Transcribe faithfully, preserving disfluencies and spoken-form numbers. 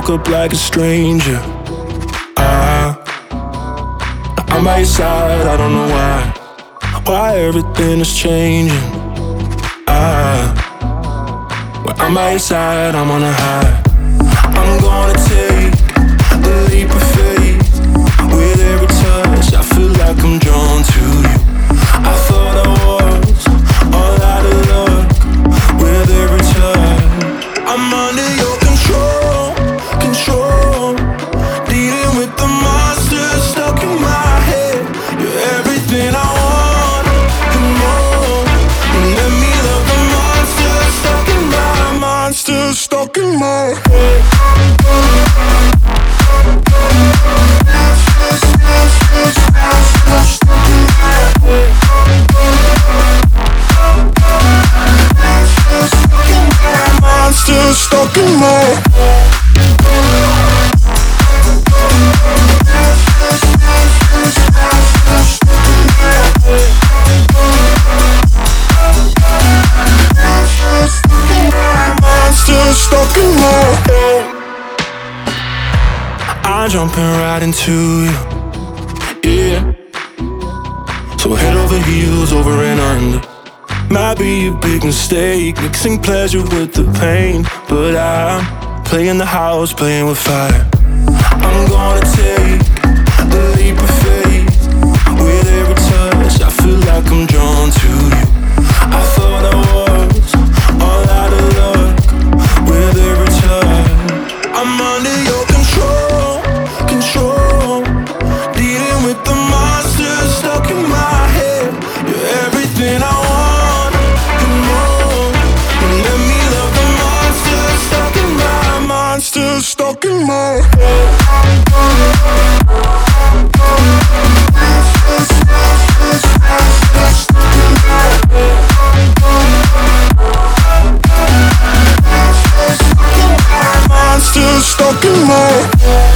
woke up like a stranger. Ah, I'm by your side, I don't know why. Why everything is changing. Ah, when I'm by your side, I'm on a high. I'm gonna take a leap of faith. With every touch, I feel like I'm drawn to you. I thought I was all out of luck. With every touch, I'm under your control, control. Dealing with the monsters stuck in my head. You're everything I want and more. And let me love the monsters stuck in my monsters stuck in my head. Monsters stuck in my head. Monsters stuck in my head. I'm jumping right into you, yeah. So head over heels, over and under. Might be a big mistake, mixing pleasure with the pain. But I'm playing the house, playing with fire. I'm gonna take a leap of faith. With every touch, I feel like I'm drawn to you. I thought I was all out of luck. With every touch, I'm under your control, control. Dealing with the monsters stuck in my head. You're everything I want and more. And let me love the monsters stuck in my monsters stuck in my head. Monsters stuck in my head.